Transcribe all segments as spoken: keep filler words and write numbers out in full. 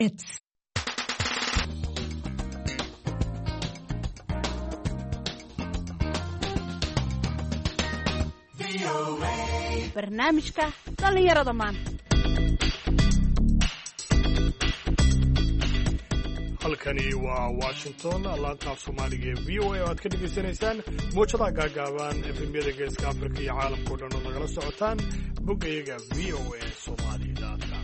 It's barnaamijka dhalinyarada maanta. halkani waa Washington, laanta Soomaaliga ee V O A oo aad ka dhageysanaysaan muujadaha gaagaaban efemyada geeska Afrika iyo caalamka oo dhan oo nagala socotaan boggayaga v o a somali dot com.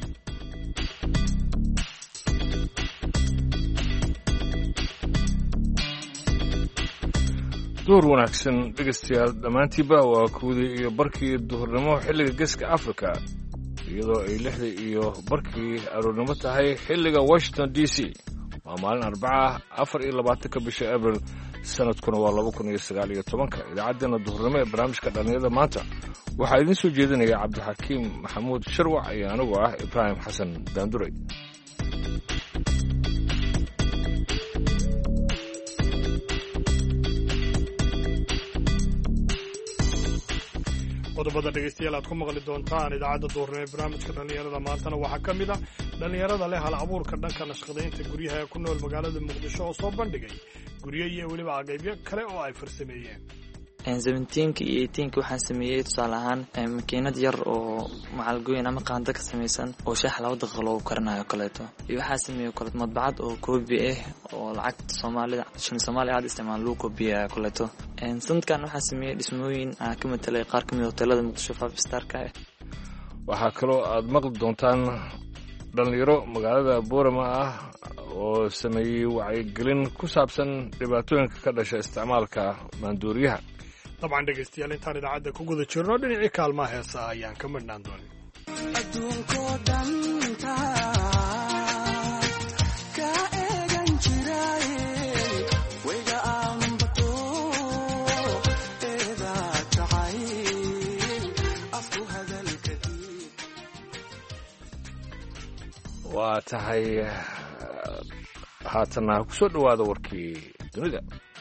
door wanaagsan dhegeystayaal dhammaantiiba waa kuwii iyo barkii duhurnimo xilliga geeska Afrika iyadoo ay lixda iyo barkii aroornimo tahay xilliga Washington D C. waa maalin arbaca afar iyo labaatanka bisha Abriil sanadkuna waa laba kun iyo sagaal iyo tobanka. idaacaddeenna duhurnimo ee barnaamijka dhalinyarada maanta waxaa idiin soo jeedinaya cabdixakiim maxamuud sharwac iyo anigoo ah Ibraahim xasan daanduray. qodobada dhegeystayaal aad ku maqli doontaan idaacadda duhurnimo ee barnaamijka dhalinyarada maantana waxaa ka mid ah dhalinyarada leh hal abuurka dhanka nashqadaynta guryaha ee ku nool magaalada muqdisho oo soo bandhigay guryo iyo weliba agaybyo kale oo ay farsameeyeen. seventeenka iyo eighteenka waxaan sameeyey tusaale ahaan makiinad yar oo macalgooyin ama qaanda ka samaysan oo shaax laba daqiiqo loogu karinayo kaleeto, iyo waxaa sameeyey kale madbacad oo koobi ah oo lacagta soomaalida shan soomaali aad isticmaal lagu koobiyayo kaleeto. sanadkan waxaa sameeyey dhismooyin aan ka matelay qaar ka mid ah hoteelada muqdisho five starka ah. waxaa kaloo aad maqli doontaan dhalinyaro magaalada Boorama ah oo sameeyey wacyigelin ku saabsan dhibaatooyinka ka dhasha isticmaalka maandooriyaha. dabcan dhegeystayaal intaan idaacadda ku guda jirno dhinacii kaalmaha heesa ayaan ka midhnaan doonin. adduunkoo dhan ka eegan jiray wayga aanbato eeda jacay afku hadalka diib. waa tahay haatana ku soo dhowaada warkii dunida.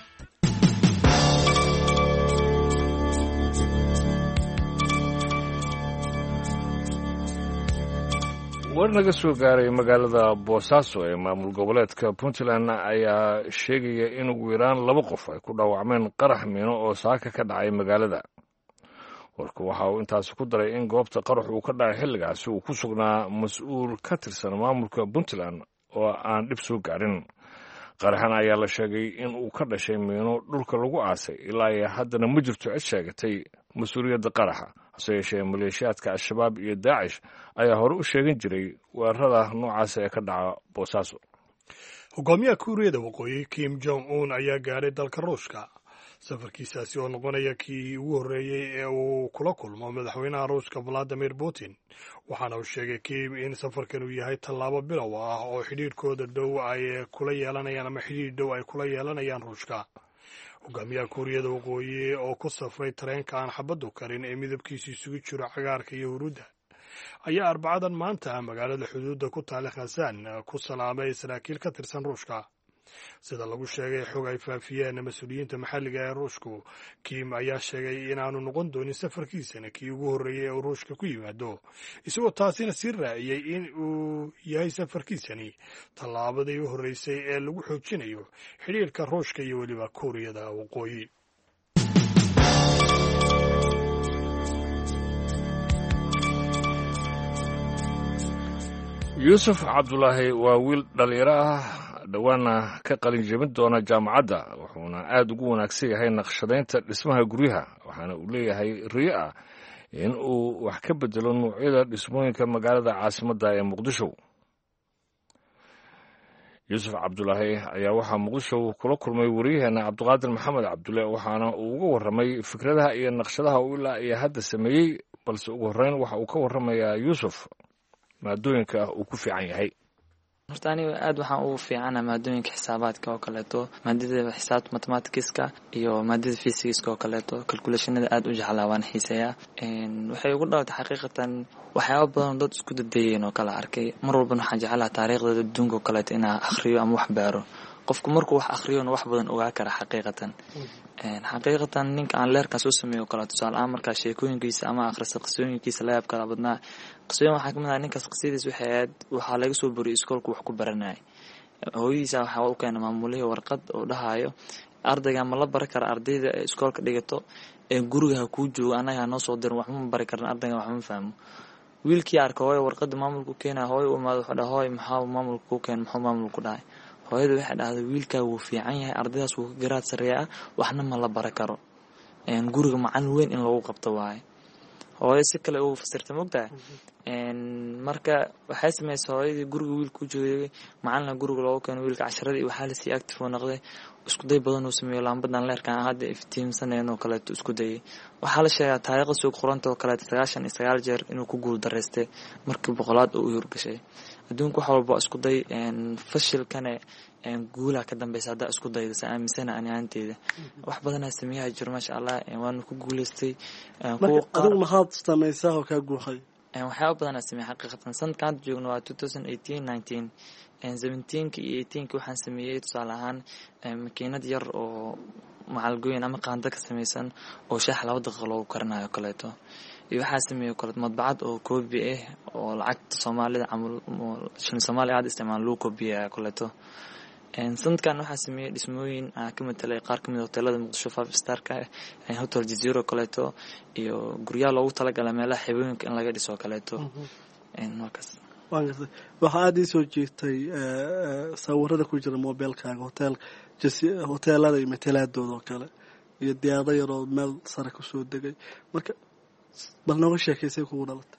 war naga soo gaaray magaalada Boosaaso ee maamul goboleedka Puntland ayaa sheegaya in ugu yaraan laba qof ay ku dhaawacmeen qarax miino oo saaka ka dhacay magaalada. warku waxa uu intaas ku daray in goobta qarax uu ka dhacay xilligaasi uu ku sugnaa mas'uul ka tirsan maamulka Puntland oo aan dhib soo gaarin. qaraxan ayaa la sheegay in uu ka dhashay miino dhulka lagu aasay, ilaa iyo haddana ma jirto cid sheegatay mas-uuliyadda qaraxa. hase yeeshee maleeshiyaadka al-shabaab iyo daacish ayaa hore u sheegan jiray weerarada noocaas ee ka dhaca Boosaaso. hogaamiyaha kuuriyada waqooyi Kim Jong Un ayaa gaaray dalka Ruushka. safarkiisaasi oo noqonaya kii ugu horreeyey ee uu kula kulmo madaxweynaha Ruushka Vladimir Putin, waxaana uu sheegay Kim in safarkan uu yahay tallaabo bilow ah oo xidhiidhkooda dhow ay kula yeelanayaan ama xidhiidh dhow ay kula yeelanayaan Ruushka. hogaamiyaha kuuriyada waqooyi oo ku safray tareenka aan xabaddu karin ee midabkiisu isugu jiro cagaarka iyo huruudda ayaa arbacadan maanta magaalada xuduudda ku taala Khasaan ku salaamay saraakiil ka tirsan Ruushka. sida lagu sheegay xog ay faafiyeen mas-uuliyiinta maxalliga ee Ruushku, Kim ayaa sheegay inaanu noqon doonin safarkiisana kii ugu horreeyey ee Ruushka ku yimaado, isagoo taasina sii raaciyey in uu yahay safarkiisani tallaabadii u horreysay ee lagu xoojinayo xidhiirka Ruushka iyo weliba Kuuriyada waqooyi. yuusuf cabdulaahi waa wiil dhalinyaro ah dhawaana ka qalin jebin doona jaamacadda, wuxuuna aad ugu wanaagsan yahay naqshadaynta dhismaha guryaha, waxaana uu leeyahay riyo ah in uu wax ka bedelo nuucyada dhismooyinka magaalada caasimadda ee Muqdisho. yuusuf cabdulaahi ayaa waxaa Muqdisho kula kulmay wariyaheena Cabdiqaadir Maxamed Cabdulle, waxaana uu uga warramay fikradaha iyo naqshadaha uu ilaa iyo hadda sameeyey. balse ugu horreyn waxa uu ka warramayaa yuusuf maadooyinka uu ku fiican yahay. horta aniga aad waxaan ugu fiicana maadooyinka xisaabaadka oo kaleeto, maadada xisaabta mathematicska iyo maadada physics oo kaleeto. calculationada aad u jeclaa waan xiiseeyaa. waxay ugu dhalatay xaqiiqatan waxyaabo badan dad isku dadayeen oo kala arkay. mar walba waxaan jeclaa taariikhda adduunka oo kaleeto inaan akhriyo ama wax baaro. qofku markuu wax akhriyo wax badan ogaa kara xaqiiqatan xaqiiqatan ninka aan leerkan soo sameeyo kala tusaale aan markaa sheekooyinkiisa ama akhriso qisooyinkiisa la yaab kala badnaa qisooyin waxaa kamid ah ninkaas qisadiis waxay ahayd waxaa laga soo boriyay iskoolka wax ku baranayay hooyadiisa waxaa u keenay maamulihii warqad oo dhahayo ardayga ma la bari kara ardayda iskoolka dhigato ee guriga ha kuu joogo anaga noo soo dirin wax ma bari karna ardayga wax ma fahmo wiilkii arka hooyo warqada maamulku keenay hooyo u imaado wuxuu dhahay hooyo maxaa maamulku ku keen maxaa maamulku dhahay hooyada waxay dhahday wiilkaa wuu fiican yahay ardaydaas wuu ka garaad sareeyaa waxna ma la bari karo guriga macalin weyn in lagu qabto waaye hooyo si kale uu fasirta mogtahay marka waxay sameysay hooyadii guriga wiilku joogay macalina guriga loogu keeno wiilka casharadii waxaa lasii active oo noqday isku day badan uu sameeyo laambadan leerkan hadda iftiimsaneen oo kaleeto isku dayay waxaa la sheegaa taariikhda suuq qoranta oo kaleeto sagaashan iyo sagaal jeer inuu ku guul dareystay markii boqolaad uu hurgashay adduunka wax walba isku day fashilkane guulaha ka dambeysa haddaa isku dayda sa aaminsana ani ahaanteeda wax badanaa sameeyaha jiro maasha allah waanu ku guuleystay adigu maxaad samaysaa oo kaa guuxay waxyaaba badanaa sameeyay xaqiiqatan sanadkaan joogno waa two thousand eighteen nineteen seventeenki iyo eighteenki waxaan sameeyey tusaale ahaan makiinad yar oo macalgooyin ama qaando ka samaysan oo shaax laba daqiiqo loogu karinayo kaleeto iyo waxaa sameeyey kaleeto madbacad oo koobi ah oo lacagta soomaalida camal shilin soomaaliya aad isticmaal lagu koobiyaya kaleeto sanadkan waxaa sameeyey dhismooyin ka matalay qaar kamid hoteelada muqdisho five starka hotel jazeera kaleeto iyo guryaha loogu talagalay meelaha xibooyinka in laga dhiso kaleeto markaas waan gartay waxaa aada ii soo jeegtay sawirada ku jira mobilkaaga hotel hoteelada iyo matalaadooda oo kale iyo diyaarado yaroo meel sare kusoo degay marka bal nooga sheekaysay kugu dhalatay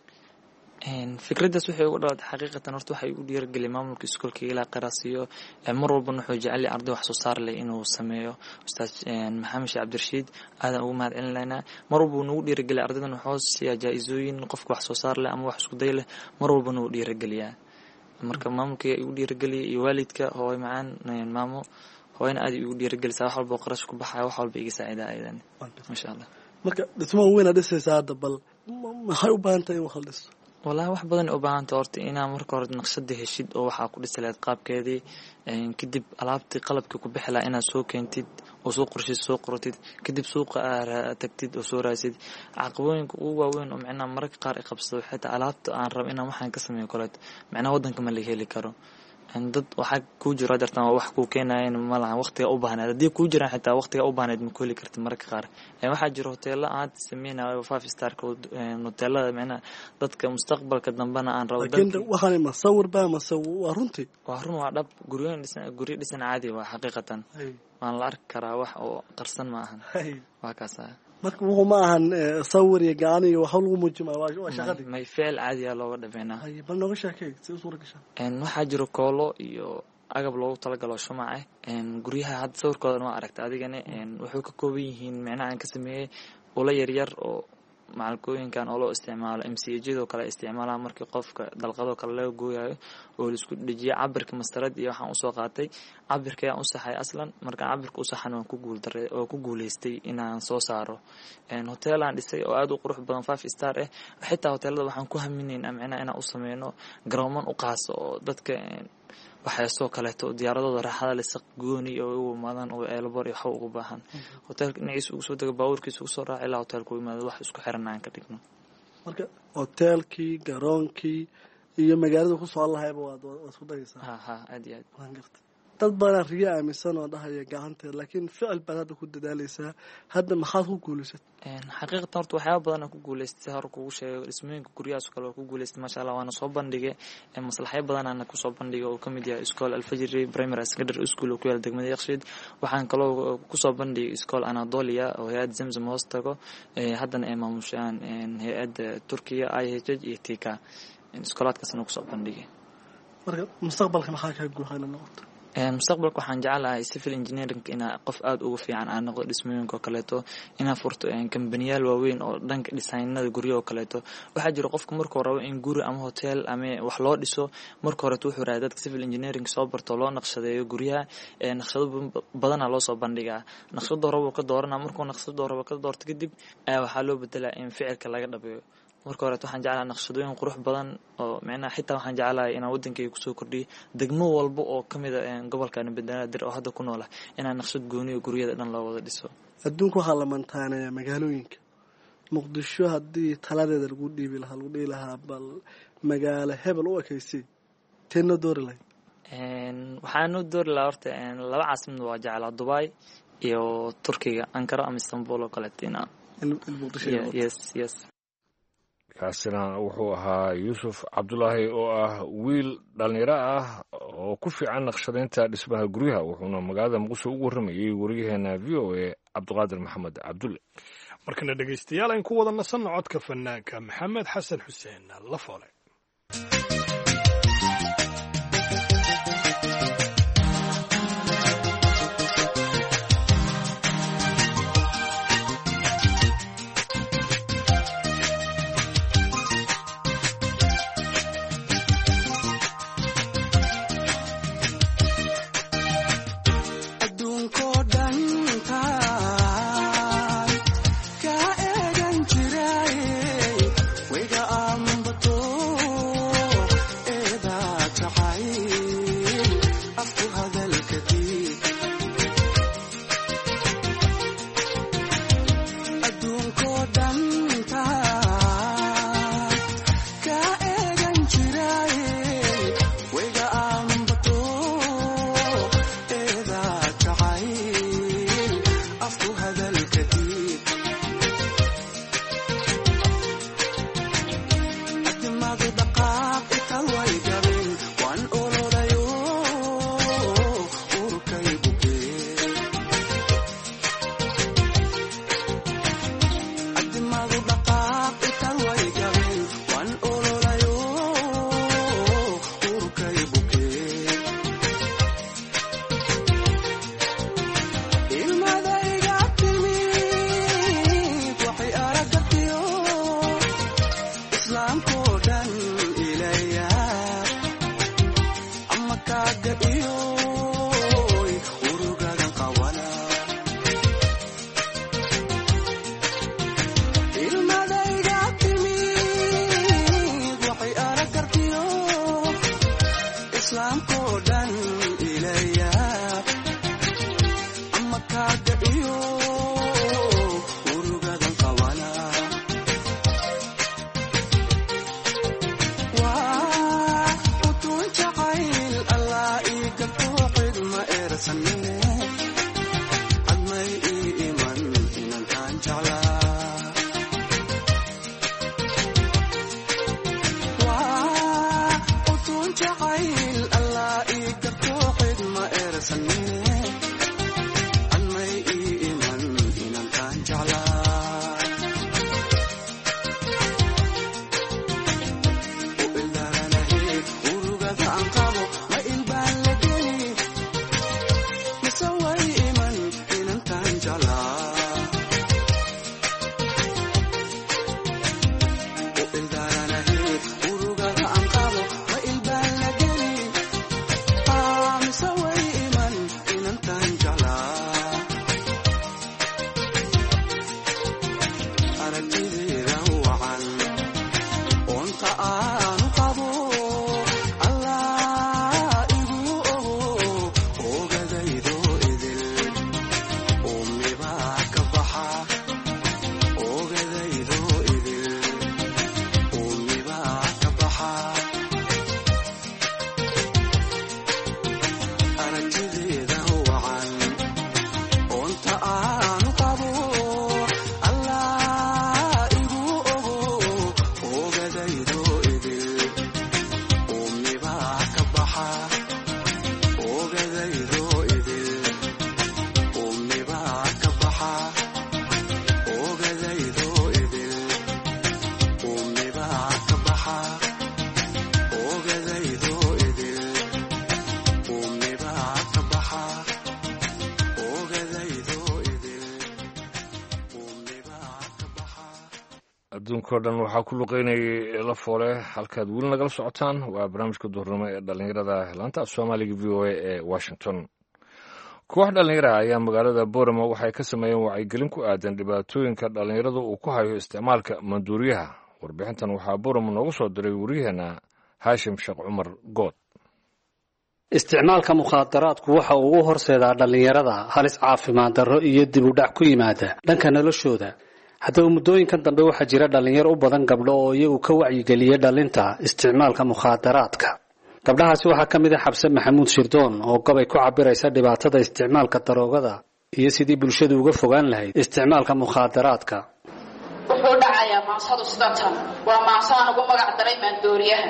fikradaas waxay ugu dhalatay xaqiiqatan horta waxay u dhiirigeliyay maamulka iskoolka ilaa qaraasiyo mar walbana wuxuu jecel yahay arday wax soo saar leh inuu sameeyo ustaad maxamed sheekh cabdirashiid aadan ugu mahad celinaynaa mar walba nagu dhiirigeliyay ardaydan wuxuu siiyaa jaa-isooyin qofka wax soo saar leh ama wax isku day leh mar walbana wuu dhiirigeliyaa marka maamulka igu dhiirigeliyay iyo waalidka hooyo macaan maamo hooyana aad igu dhiirigelisay wax walba qarash ku baxaya wax walba iga saacidaa aydan masha allah marka dhismaha weyn aad dhisaysaa hadda bal maxay u baahan tahay in wax la dhiso walahi wax badan u baahanta horta inaa marka hore naqshada heshid oo waxaa ku dhisi lahayd qaabkeedii kadib alaabtii qalabkii ku bixi lahaa inaad soo keentid oo soo qorshid soo qorotid kadib suuqa aad tagtid oo soo raasid caqabooyinka ugu waaweyn oo micnaha mararka qaar ay qabsado xitaa alaabta aan rabo inaan waxaan ka sameeyo kaleeto micnaha waddanka ma laga heli karo dad waxaa kuu jiro jartan waa wax kuu keenayan ma lahan waqtiga u baahneed haddii kuu jiraan xitaa waqtiga u baahneed ma ku heli kartid mararka qaar waxaa jiro hoteelo aan sameynayo five starka hoteelada micnaha dadka mustaqbalka dambena aan rabo laakiin waxaan ma sawir baa ma waa runtii waa run waa dhab guryoyin dhisan guryo dhisan caadi waa xaqiiqatan waan la arki karaa wax oo qarsan ma ahan waa kaas marka wuxuu ma ahan sawir iyo gacan iyo wax lagu muujimaa waa shaqadii may ficil caadi ah looga dhameynaa bal nooga sheekay si u suura gashaa waxaa jiro koolo iyo agab loogu talagalo shumac ah guryaha hadda sawirkoodan waa aragta adigana wuxuu ka kooban yihiin micnaha aan ka sameeyey ula yaryar oo macalkooyinkan oo loo isticmaalo m c ajadoo kale isticmaalaha markii qofka dalqadoo kale laga gooyayo oo laisku dhejiyay cabirka mastarad iyo waxaan usoo qaatay cabirka ayaan u saxay aslan markaan cabirka u saxan waan ku guul daray oo ku guuleystay inaan soo saaro hoteelaan dhisay oo aada u qurux badan five star ah xitaa hoteelada waxaan ku haminaynaa micnaha inaan u sameyno garooman u qaaso oo dadka waxaasoo kaleeto diyaaradooda raaxada lisaq gooni oo u imaadaan oo eelbor iyo waxa ugu baahan hoteelka dhinaciisa ugu soo dego baabuurkiisa ugu soo raaca ilaa hoteelka u imaado wax isku xiran aan ka dhigno marka hoteelkii garoonkii iyo magaalada ku soo lahayba waad isku dayaysaa ha ha aad iyo aad waan gartay dad badan riya aaminsan oo dhahaya gacanteed laakiin ficil baad hadda ku dadaalaysaa hadda maxaad ku guulaysatay xaqiiqatan horta waxyaaba badan aan ku guulaystay hore kugu sheego dhismooyinka guryahaas kale waa ku guulaystay maasha allah waana soo bandhigay maslaxyo badan aan kusoo bandhigay oo kamid yahay iskool alfajri primary secondary school oo ku yaala degmada yakshiid waxaan kaloo kusoo bandhigay iskool anadolia oo hay-adda zamzam hoos tago haddana ay maamushaan hay-adda turkiya i h h iyo tika iskoolaadkaasna kusoo bandhigay marka mustaqbalka maxaa kaa guuxayna noqoto mustaqbalka waxaan jecelahay civil engineering inaa qof aada uga fiican aan noqdo dhismooyinka oo kaleeto inaa furto kambaniyaal waaweyn oo dhanka dhisaynada guryo oo kaleeto waxaa jiro qofka markuu rabo in guri ama hotel ama wax loo dhiso marka horeto wuxuu raaya dadka civil engineering soo barto loo naqshadeeyo guryaha naqshado badanaa loo soo bandhigaa naqshado rabo ka doorana markuu naqshado rabo ka doorto kadib ayaa waxaa loo bedelaa in ficilka laga dhabeeyo marka hore waxaan jeclahay naqshadooyin qurux badan oo macnaha xitaa waxaan jeclahay inaan wadankayga kusoo kordhiyo degmo walba oo ka mid ah gobolkan Banaadir oo hadda ku nool ah inaan naqshad gooniyo guryada dhan loo wada dhiso. adduunka waxaa la mantaanayaa magaalooyinka. muqdisho haddii taladeeda lagu dhiibi lahaa lagu dhihi lahaa bal magaalo hebel u ekaysay teena doori lahayd. waxaan u doori lahaa horta laba caasimad waa jeclaa Dubai iyo Turkiga Ankara ama Istanbul oo kale tina. yes yes kaasina wuxuu ahaa yuusuf cabdulaahi oo ah wiil dhalinyaro ah oo ku fiican naqshadaynta dhismaha guryaha wuxuuna magaalada muqdisho ugu warramayay wariyaheena v o a cabdiqaadir maxamed cabdulle. markana dhegaystayaal aan ku wada nasanno codka fanaanka maxamed xasan xuseen Lafoole. adduunkao dhan waxaa ku luqeynayay Lafoole halkaad weli nagala socotaan waa barnaamijka duhurnimo ee dhalinyarada laanta af soomaaliga v o a ee Washington. koox dhalinyara ayaa magaalada Boorama waxay ka sameeyeen wacyigelin ku aadan dhibaatooyinka dhalinyaradu uu ku hayo isticmaalka manduuriyaha warbixintan waxaa buram noogu soo diray waryaheena haashim sheekh cumar good. isticmaalka mukhaadaraadku waxa uu u horseedaa dhallinyarada halis caafimaad darro iyo dib u dhac ku yimaada dhanka noloshooda. haddaba muddooyinkan dambe waxaa jira dhallinyaro u badan gabdho oo iyagu ka wacyigeliya dhalinta isticmaalka mukhaadaraadka. gabdhahaasi waxaa ka mid ah Xabse Maxamuud Shirdoon oo gobay ku cabiraysa dhibaatada isticmaalka daroogada iyo sidii bulshadu uga fogaan lahayd isticmaalka mukhaadaraadka. wuxuu dhacayaa maansadu sidatan waa maansaan ugu magac daray maandooriyaha.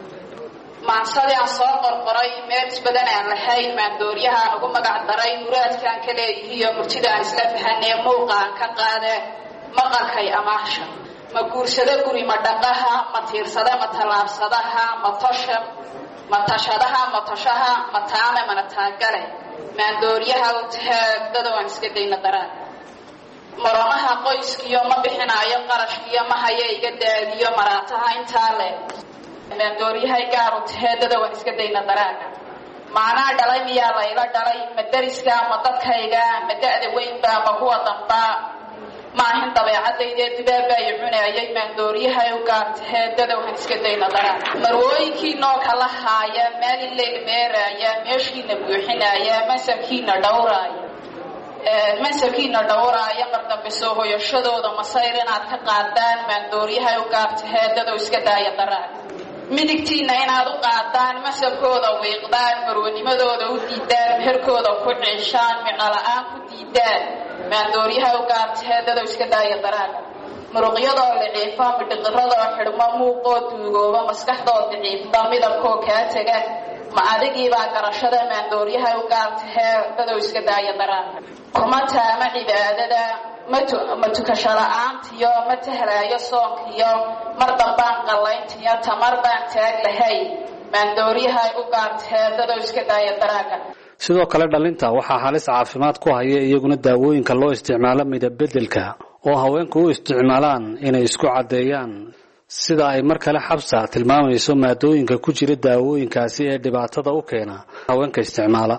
maansadii aan soo qorqoray meel isbadan aan lahayn maandooriyahaan ugu magac daray muraadkaan ka leeyihiiyo murtida aan isla fahanee muuqaan ka qaade maqalkay amaasha ma guursada guri ma dhaqaha ma tiirsada ma tallaabsadaha ma tosha ma tashadaha ma toshaha ma taame mana taagale maandooriyaha u taagdada waan iska dayna daraan maranaha qoyskiyo ma bixinaayo qarashkiyo ma haya iga daadiyo maraataha intaa le maandooriyahay gaar u taheedada waan iska dayna daraaga macnaa dhalay miyaa layla dhalay ma dariska ma dadkayga ma da'da weynba ma kuwa damba maahin dabeecadayda dibaabbaayo cunayay maandooriyahay u gaar taheedada waan iska dayna daraaga marwooyinkii noo kala haaya maalin leegmeeraaya meeshiina buuxinaaya mansabkiina dhowraaya mansabkiina dhowraaya qardambe soo hoyashadooda masayr inaad ka qaadaan maandooriyahay u gaar taheedada iska daaya daraaga midigtiina inaad u qaadaan masabkooda wiiqdaan marwanimadooda u diidaan meherkooda ku ciishaan micno la-aan ku diidaan maandooriyaha u gaartaheedada iska daaya daraaga muruqyadoo liciifa midhiqiradoo xidhmo muuqoo duugooba maskaxdoo daciifta midabkoo kaa tega ma adigiibaa garashada maandooriyaha u gaartaheedada iska daaya daraaga kuma taama cibaadada ma tukasho la-aantiyo ma tahlaayo soonkiyo mar dambaan qallayntiyo tamar baan taag lahay maandooriyahay u gaartaheedada iska daaya daraaga. sidoo kale dhalinta waxaa halis caafimaad ku haya iyaguna daawooyinka loo isticmaalo midab beddelka oo haweenku u isticmaalaan inay isku caddeeyaan sida ay mar kale Xabsa tilmaamayso maadooyinka ku jira daawooyinkaasi ee dhibaatada u keena haweenka isticmaala.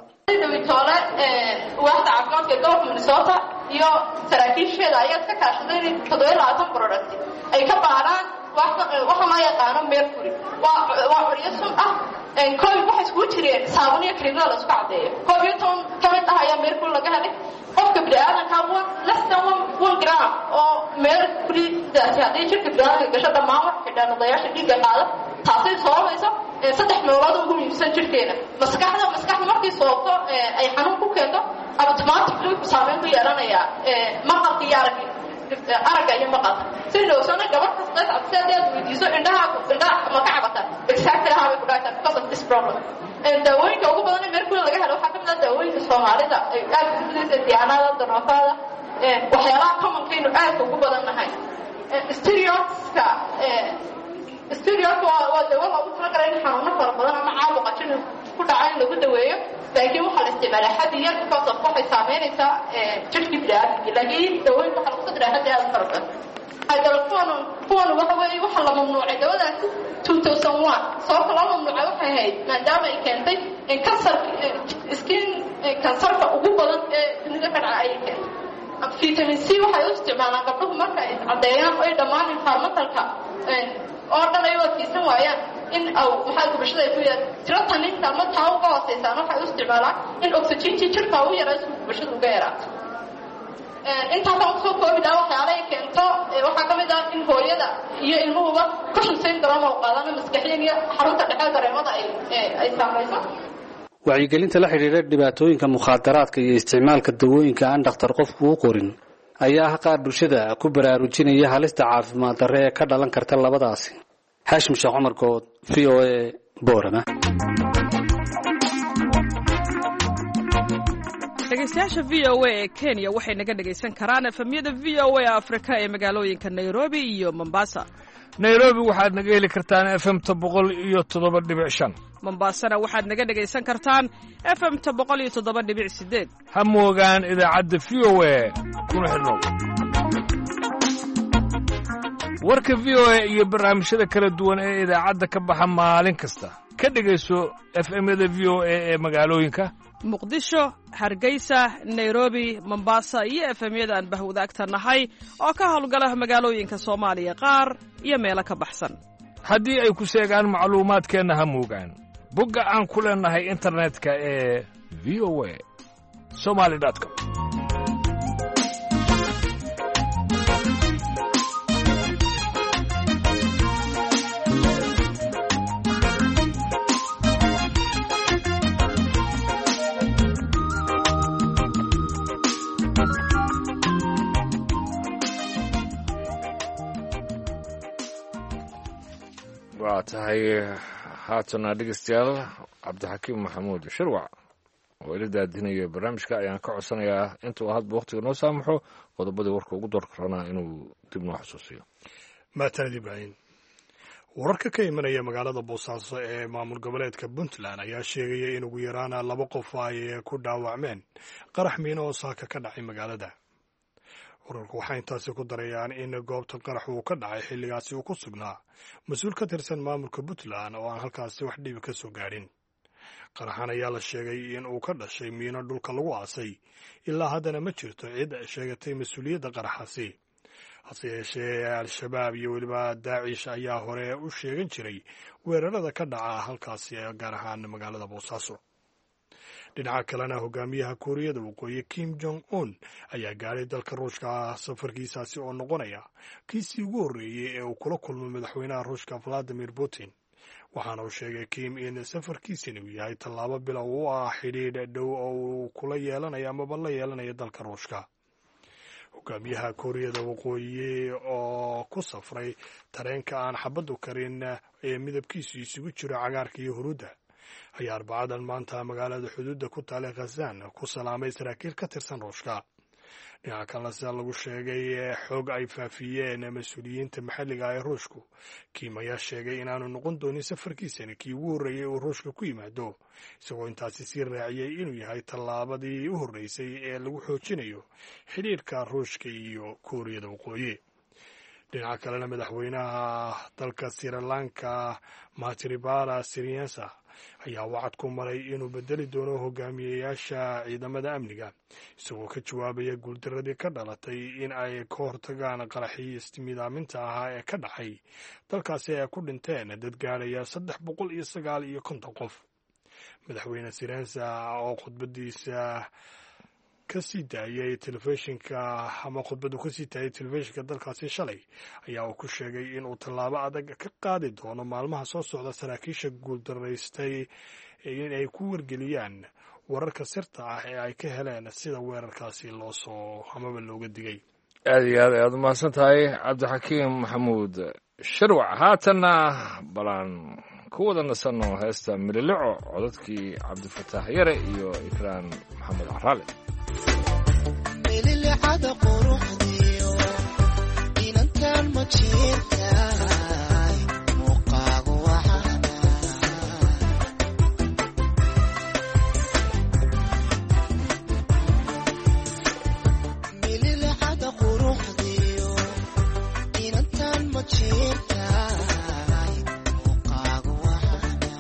waaxda caafimaadka gobolka Minnesota iyo saraakiisheeda ayaa ka kaashaday toddoba iyo labaatan product ay ka baaraan waxa loo yaqaano mercury waa waa curiyo sun ah in koob waxa isku jireen saabuun iyo cream la isku cadeeyo koob iyo toban kamid ah ayaa mercury laga helay qofka bini'aadamka waa less than one gram oo mercury daasiyay jirka bini'aadamka gasho dhammaan wax xidhanadayaasha dhiigga qaada taasay soomayso saddex meelood ugu muhiimsan jirkeena maskaxda maskaxda markii soobto ay xanuun ku keento automatically ku saameyn ku yeelanaya maqalka iyo aragga aragga iyo maqalka sidoo kale gabadh kasta absadeed weydiiso indhaha indhaha ma ka cabata exactly how we got because of this problem and daawooyinka ugu badan ee mercury laga helo waxaa ka mid ah daawooyinka Soomaalida ay aad u leedahay diyaanada darootada waxyaalaha commonkeenu aad ugu badan nahay stereotypes-ka stereotypes waa dawada ugu talagalay in xanuuno fara badan ama caabuqa jin ku dhacay lagu daweeyo laakiin waxaa la isticmaalaa xad yar because of waxay saameynaysaa jirka bini'aadamka laakiin dawooyinka waxaa lagu qadraa xad aad u fara badan hydroquinone kuwan waxa weeye waxa la mamnuucay dawadaasi two thousand one sababta loo mamnuucay waxay ahayd maadaama ay keentay in kansar skin kansarka ugu badan ee dunida ka dhaca ay keentay vitamin C waxay u isticmaalaan gabdhuhu marka ay caddeeyaan oo ay dhammaan environmentalka oo dhan ay wadkiisan waayaan in aw waxaa bulshada ay ku yar tiro taninta ama taa uga hooseysan waxay u isticmaalaan in oxygen jirka uu yaraayo bulshada uga yaraato inta aan soo koobidaa waxyaalaha ay keento waxaa ka mid ah in hooyada iyo ilmuhuba cushion syndrome oo qaadana maskaxiyan iyo xarunta dhexe dareemada ay ay saamayso. wacyigelinta la xiriira dhibaatooyinka mukhaadaraadka iyo isticmaalka dawooyinka aan dhakhtar qofku u qorin ayaa ah qaar bulshada ku baraarujinaya halista caafimaad darre ee ka dhalan karta labadaasi. Haashim Sheekh Cumar Good, V O A, Boorama. dhegeystayaasha V O A ee Kenya waxay naga dhegeysan karaan efemyada V O A Afrika ee magaalooyinka Nairobi iyo Mombasa. Nairobi waxaad naga heli kartaan F M ta boqol iyo toddoba dhibic shan. Mombasana waxaad naga dhegeysan kartaan F M ta boqol iyo toddoba dhibic sideed. Ha moogaan idaacadda V O A kuna xidhnow. warka V O A iyo barnaamijyada kala duwan ee idaacadda ka baxa maalin kasta ka dhegayso F M-yada V O A ee magaalooyinka muqdisho hargeysa nairobi mombasa iyo efemyada aan bahwadaagta nahay oo ka howlgala magaalooyinka soomaaliya qaar iyo meelo ka baxsan haddii ay ku sheegaan macluumaadkeenna ha muugaan bogga aan ku leennahay internetka ee v o a somali com waa tahay haatana dhegeystayaal cabdixakiim maxamuud shirwac oo ila daadinaya barnaamijka ayaan ka codsanayaa intuu hadba wakhtiga noo saamaxo qodobadii warka ugu doorka rabnaa inuu dib noo xusuusiyo maatanid ibraahim wararka ka imanaya magaalada boosaaso ee maamul goboleedka puntland ayaa sheegaya in ugu yaraana laba qof ay ku dhaawacmeen qarax miino oo saaka ka dhacay magaalada wararku waxay intaasi ku darayaan in goobta qarax uu ka dhacay xilligaasi uu ku sugnaa mas-uul ka tirsan maamulka puntland oo aan halkaasi wax dhibi ka soo gaadhin qaraxan ayaa la sheegay in uu ka dhashay miino dhulka lagu aasay ilaa haddana ma jirto cid sheegatay mas-uuliyadda qaraxaasi hase yeeshee al-shabaab iyo weliba daacish ayaa hore u sheegan jiray weerarada ka dhaca halkaasi gaar ahaan magaalada boosaaso dhinaca kalena hogaamiyaha kuuriyada waqooyi kim jong un ayaa gaadhay dalka ruushka safarkiisaasi oo noqonaya kiisii ugu horreeyey ee uu kula kulmo madaxweynaha ruushka valadimir putin waxaana uu sheegay kim in safarkiisani uu yahay tallaabo bilow u ah xidhiidh dhow oo uu kula yeelanayo amaba la yeelanayo dalka ruushka hogaamiyaha kuuriyada waqooyi oo ku safray tareenka aan xabaddu karin ee midabkiisu isugu jiro cagaarka iyo huruudda ayaa arbacadan maanta magaalada xuduudda ku taale khazan ku salaamay saraakiil ka tirsan ruushka dhinaca kalena sida lagu sheegay xoog ay faafiyeen mas-uuliyiinta maxalliga ee ruushku kiim ayaa sheegay inaanu noqon doonin safarkiisani kii ugu horreeyey uu ruushka ku yimaado isagoo intaasi sii raaciyey inuu yahay tallaabadii u horreysay ee lagu xoojinayo xidhiirka ruushka iyo kuuriyada waqooyi dhinaca kalena madaxweynaha dalka sri lanka matribala siriensa ayaa wacad ku maray inuu bedeli doono hogaamiyeyaasha ciidamada amniga isagoo ka jawaabaya guuldaradii ka dhalatay in ay ka hortagaan qaraxii istimidaaminta ahaa ee ka dhacay dalkaasi ay ku dhinteen dad gaadhaya saddex boqol iyo sagaal iyo konton qof madaxweyne sirensa oo khudbadiisa kasii daayay telefishinka ama khudbadu kasii daayay telefishinka dalkaasi shalay ayaa uu ku sheegay inuu tallaabo adag ka qaadi doono maalmaha soo socda saraakiisha guuldaraystay in ay ku wargeliyaan wararka sirta ah ee ay ka heleen sida weerarkaasi loo soo amaba looga digay aad iyo aad ayaad umahadsan tahay cabdixakiim maxamuud shirwac haatanna balaan ku wada nasanno heesta mililico codadkii cabdifataax yare iyo ikraan maxamed caraale mililcada quruxdiyo inantan ma jirtaay muuqaagu waxana mililcada quruxdiyo inantan ma jirtaay muuqaagu waxana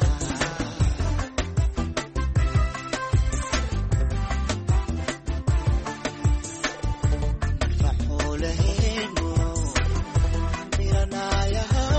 faxuulahayno miranaayaha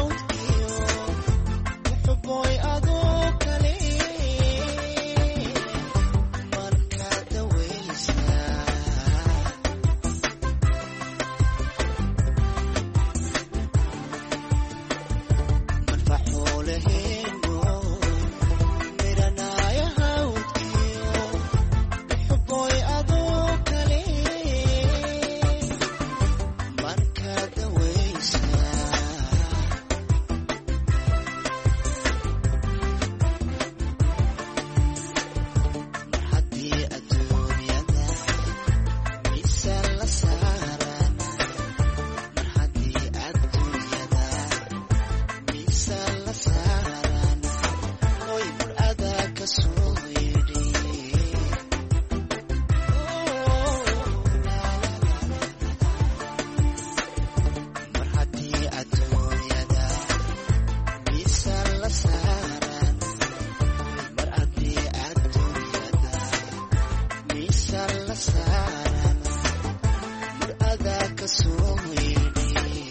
saaran mar adaa ka soo weydhi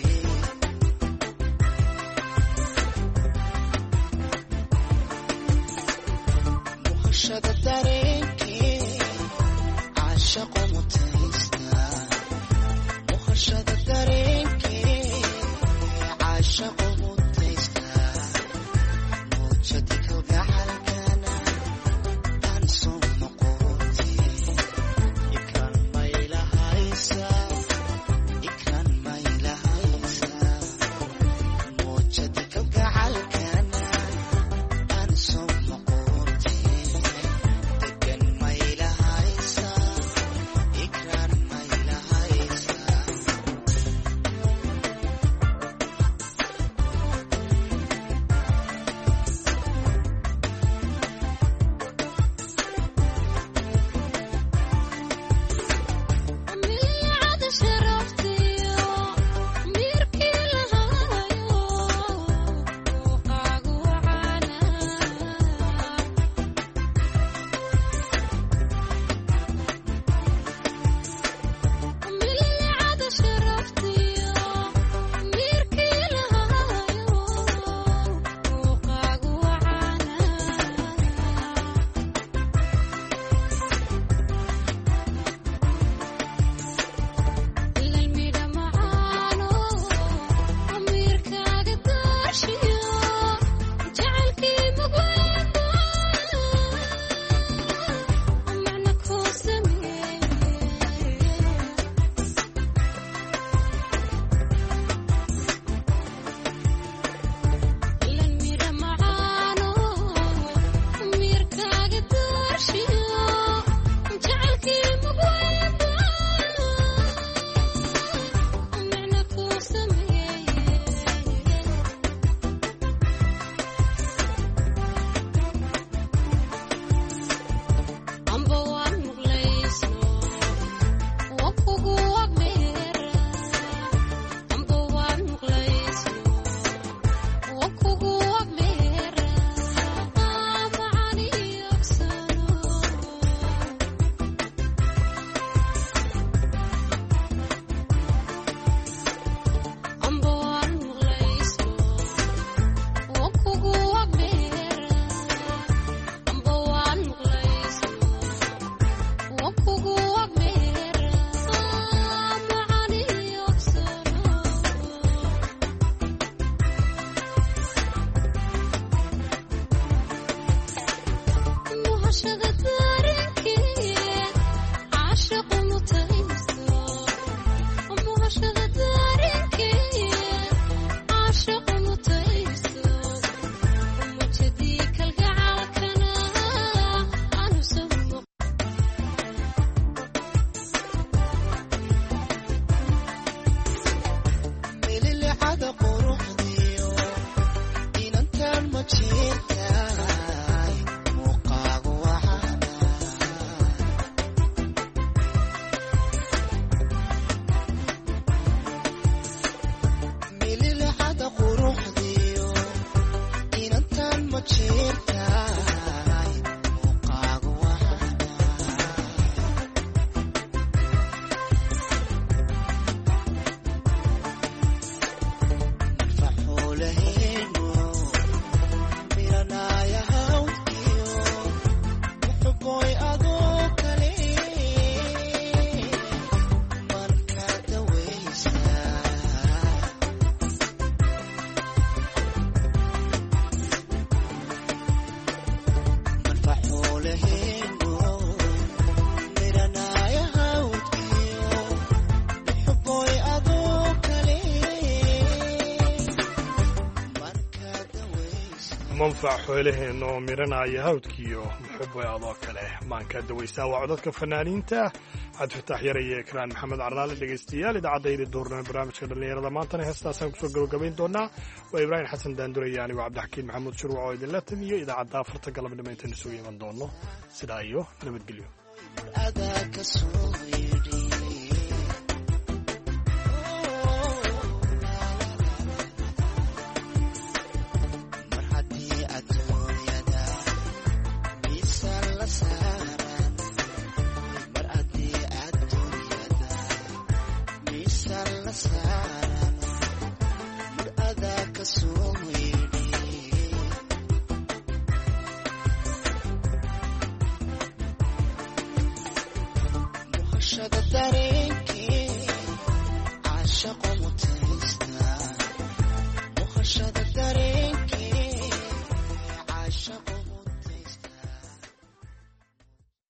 muhashada dareenkee caashaqo mutaysta muhashada dareenkee caashaqo mutaysta muujadi kalgacalkana aan soo noqoti ikan maylahaysa ikan maylahaysa muujadi kalgacalkana aan soo noqoti degan maylahaysa ikan maylahaysa milcada sharaftiyo mirkii lahaayo muuqaagu wacaana milcada sharaftiyo mirkii lahaayo muuqaagu wacaana ilmidha macaano amiirkaaga daashiyo jacaylkii mugweynba macna kuu sameeye ilmidha macaano amiirkaaga daashiyo jacaylkii mugweynba macna kuu sameeye amba waan muglayso waa kugu agdheera amba waan muglayso waa kugu agdheera macani yogsano amba waan muglayso waa kugu agdheera amba waan muglayso waa kugu agdheera macani yogsano muhashada dareenkee caashaqo mutaysto muhashada dareenkee caashaqo mutaysto mujadii kalgacalkana aanu soo noqon mililicada quruxdiyo inantan ma jirtaay muuqaagu wacaana mililicada quruxdiyo inantan ma jirtaay muuqaagu wacaana faxuulaheenu miranaya hawdkiyo muxuboy adoo kale marka dawaysa faxuulaheenu miranaya hawdkiyo muxuboy adoo kale marka dawaysa manfac xoolaheenna oo miranaya hawdkiiyo muxubbay adoo kale maanka dawaysaa waa codadka fanaaniinta cabdifataax yare iyo ekraan maxamed carraale dhegaystayaal idaacadayda duurnimo barnaamijka dhallinyarada maantana heestaasaan kusoo gabagabayn doonaa waa ibraahim xasan daanduraya anigoo cabdixakiin maxamuud shurwac oo idinla tamiyo idaacadda afarta galabnimo intaan isugu iman doono sidaa iyo nabadgelyo mar adaa ka soo weydhi mar haddii adduunyada miisaan la saaran mar haddii mana saaran mar adaa ka soo yeedhi muhashada dareen